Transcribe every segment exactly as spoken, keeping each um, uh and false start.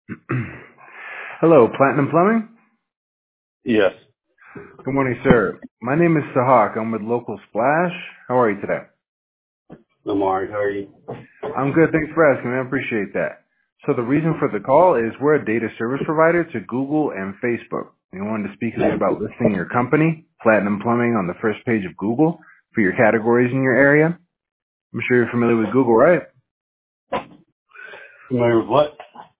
Hello, Platinum Plumbing. Yes. Good morning, sir. My name is Sahak. I'm with Local Splash. How are you today? I'm alright. How are you? I'm good. Thanks for asking. I appreciate that. So the reason for the call is we're a data service provider to Google and Facebook. We wanted to speak to you about listing your company, Platinum Plumbing, on the first page of Google for your categories in your area. I'm sure you're familiar with Google, right? Familiar with what?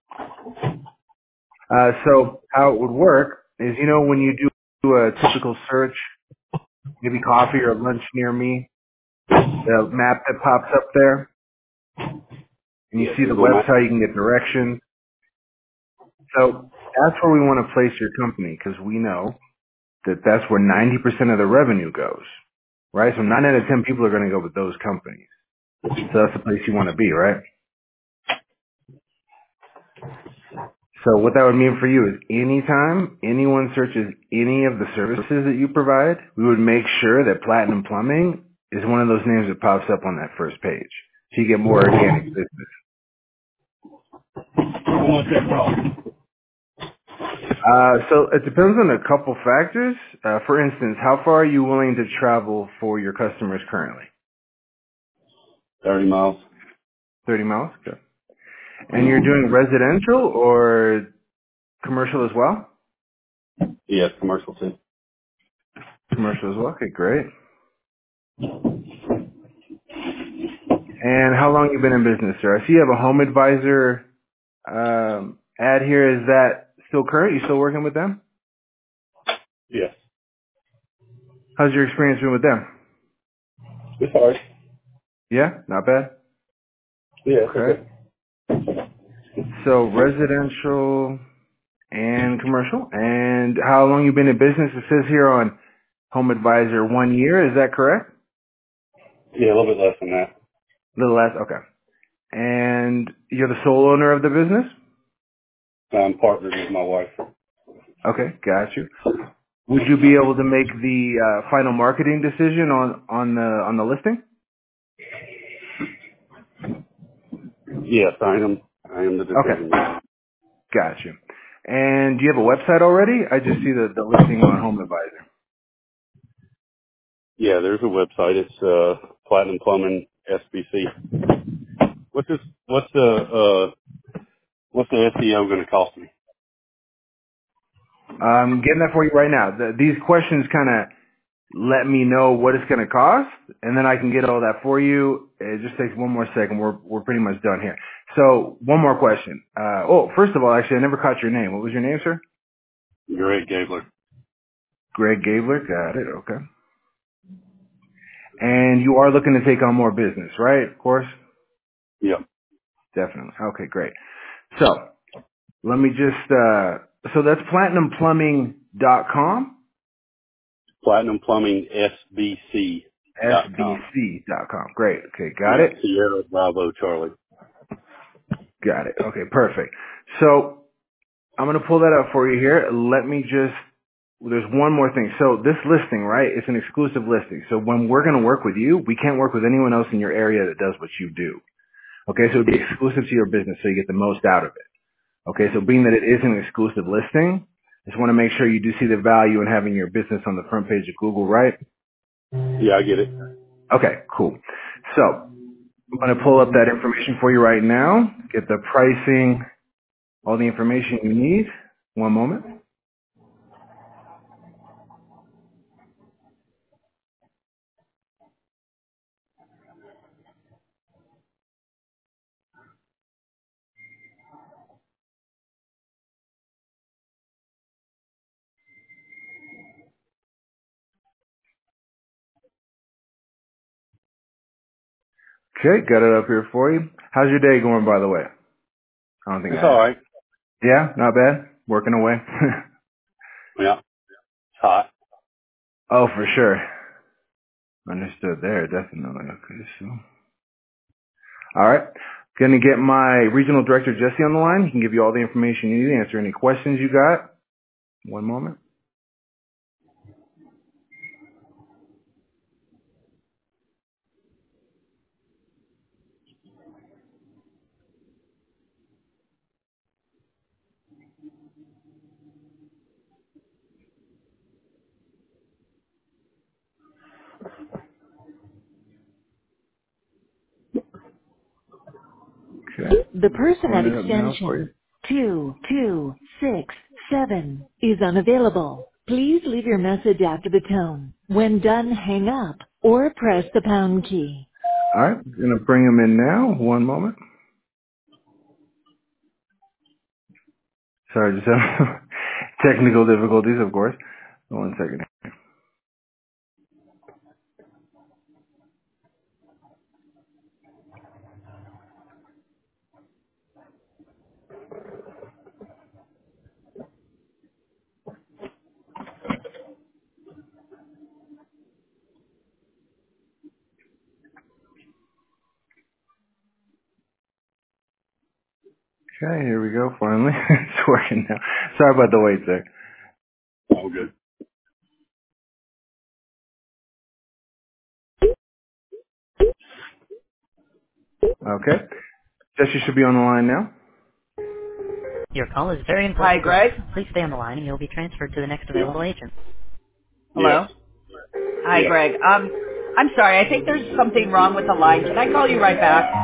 Uh, so how it would work is, you know, when you do a typical search, maybe coffee or lunch near me, the map that pops up there, and you Yeah, see the Google Maps. website, you can get directions. So that's where we want to place your company because we know that that's where ninety percent of the revenue goes, right? So nine out of ten people are going to go with those companies. So that's the place you want to be, right? So what that would mean for you is anytime anyone searches any of the services that you provide, we would make sure that Platinum Plumbing is one of those names that pops up on that first page. So you get more organic business. What's that problem? Uh, so it depends on a couple factors. Uh, for instance, how far are you willing to travel for your customers currently? thirty miles. thirty miles? Okay. And you're doing residential or commercial as well? Yes, commercial too. Commercial as well? Okay, great. And how long you been in business, sir? I see you have a home advisor um, ad here. Is that still current? You still working with them? Yes. How's your experience been with them? It's alright. Yeah, not bad. Yeah, it's Okay. okay. So residential and commercial. And how long you been in business? It says here on Home Advisor one year. Is that correct? Yeah, a little bit less than that. A little less. Okay. And you're the sole owner of the business? I'm partnered with my wife. Okay, got you. Would you be able to make the uh, final marketing decision on on the on the listing? Yes, I am. I am the Okay, decision maker. got you. And do you have a website already? I just see the, the listing on Home Advisor. Yeah, there's a website. It's uh, Platinum Plumbing S B C. What's this? What's the uh, what's the S E O going to cost me? I'm getting that for you right now. The, these questions kind of let me know what it's going to cost, and then I can get all that for you. It just takes one more second. We're we're pretty much done here. So one more question. Uh, oh, first of all, actually, I never caught your name. What was your name, sir? Greg Gabler. Greg Gabler. Got it. Okay. And you are looking to take on more business, right? Of course. Yep. Definitely. Okay, great. So let me just, uh, so that's platinum plumbing dot com, Platinum Plumbing S B C dot com. S B C dot com. Great. Okay, got Yeah, it. Sierra Bravo Charlie. Got it. Okay, perfect. So I'm going to pull that up for you here. Let me just, there's one more thing. So this listing, right, it's an exclusive listing. So when we're going to work with you, we can't work with anyone else in your area that does what you do. Okay, so it'd be exclusive to your business so you get the most out of it. Okay, so being that it is an exclusive listing, just want to make sure you do see the value in having your business on the front page of Google, right? Yeah, I get it. Okay, cool. So I'm going to pull up that information for you right now, get the pricing, all the information you need. One moment. Okay, got it up here for you. How's your day going, by the way? I don't think It's I all asked. right. Yeah, not bad. Working away. Yeah, it's hot. Oh, for sure. Understood there, definitely. Okay, so. All right. Gonna get my regional director, Jesse, on the line. He can give you all the information you need, answer any questions you got. One moment. Okay. The person Pulling at it up now for you. extension two two six seven is unavailable. Please leave your message after the tone. When done, hang up or press the pound key. All right. Gonna bring him in now. One moment. Sorry, just have technical difficulties, of course. One second. Okay, here we go. Finally, it's working now. Sorry about the wait, sir. All good. Okay. Jesse should be on the line now. Your call is very important. Hi, Greg. Please stay on the line and you'll be transferred to the next Yes. available agent. Yes. Hello? Hi, Yes. Greg. Um, I'm sorry. I think there's something wrong with the line. Can I call you right back?